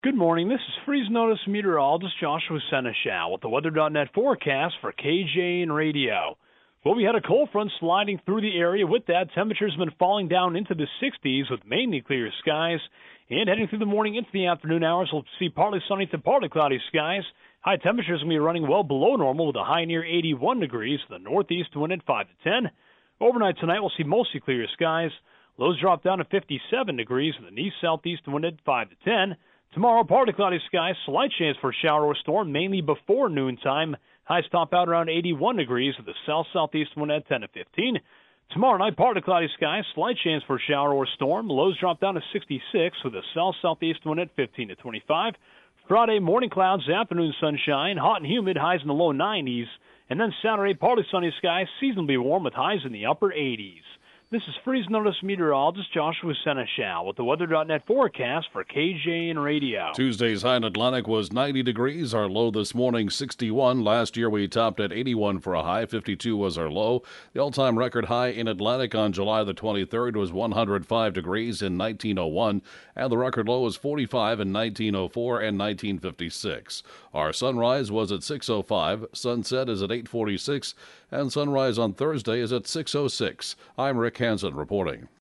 Good morning. This is Freeze Notice meteorologist Joshua Seneschal with the Weather.net forecast for KJN Radio. Well, we had a cold front sliding through the area. With that, temperatures have been falling down into the 60s with mainly clear skies. And heading through the morning into the afternoon hours, we'll see partly sunny to partly cloudy skies. High temperatures will be running well below normal with a high near 81 degrees. The northeast wind at 5 to 10. Overnight tonight, we'll see mostly clear skies. Lows drop down to 57 degrees with an east-southeast wind at 5 to 10. Tomorrow, partly cloudy skies, slight chance for a shower or storm, mainly before noontime. Highs top out around 81 degrees with a south-southeast wind at 10 to 15. Tomorrow night, partly cloudy skies, slight chance for a shower or storm. Lows drop down to 66 with a south-southeast wind at 15 to 25. Friday, morning clouds, afternoon sunshine, hot and humid, highs in the low 90s. And then Saturday, partly sunny skies, seasonably warm with highs in the upper 80s. This is Freeze Notice meteorologist Joshua Seneschal with the Weather.net forecast for KJN Radio. Tuesday's high in Atlantic was 90 degrees. Our low this morning, 61. Last year we topped at 81 for a high. 52 was our low. The all-time record high in Atlantic on July the 23rd was 105 degrees in 1901, and the record low was 45 in 1904 and 1956. Our sunrise was at 6:05. Sunset is at 8:46, and sunrise on Thursday is at 6:06. I'm Rick Hansen reporting.